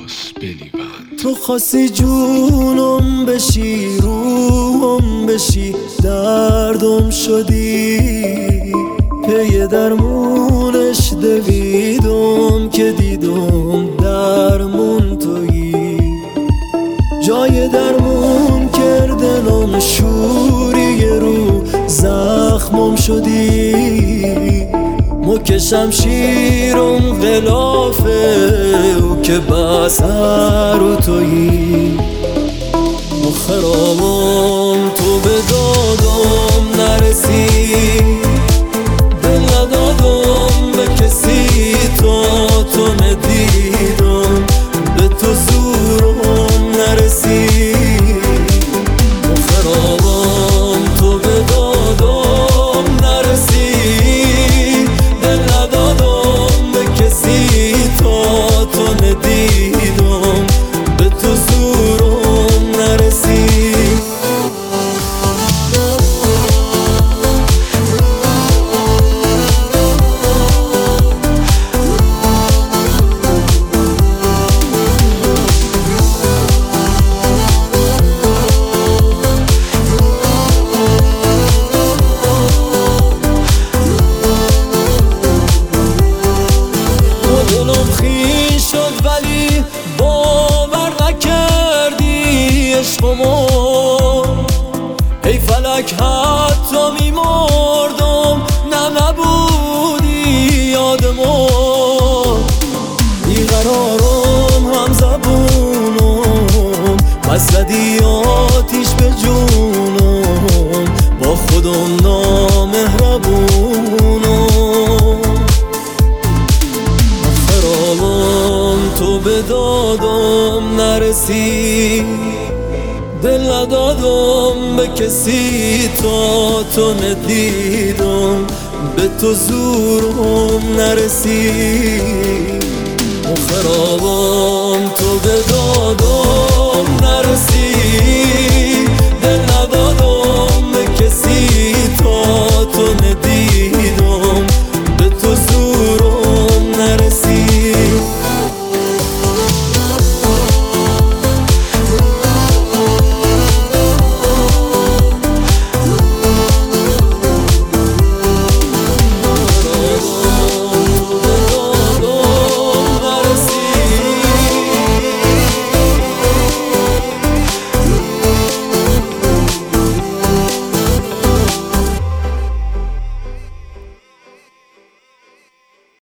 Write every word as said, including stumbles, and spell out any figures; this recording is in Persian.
عباس بلیون. تو خواستی جونم بشی، روحم بشی، دردم شدی، پی درمونش دویدم که دیدم درمون تویی. جای درمون کردنم شوری رو زخمم شدی، مو شمشیرم غلافه او که بسر و تویی. مو خرابم تو به دادم نرسی، دل ندادم به کسی تا تو ندیدم، به تو زورم نرسی. مو خرابم تو به دادم نرسی، دل ندادم به کسی تا تو ندیدم، به تو زورم نرسی. ولی باور نکردی عشقمو، ای فلک حتی میمردم نه نبودی یادمو. بیقرارم هم زبونم بس زدی آتیش به جونم، با خودم نامهربونم. تو به دادم نرسی، دل ندادم به کسی تا تو ندیدم، به تو زورم نرسی. خرابم تو به دادم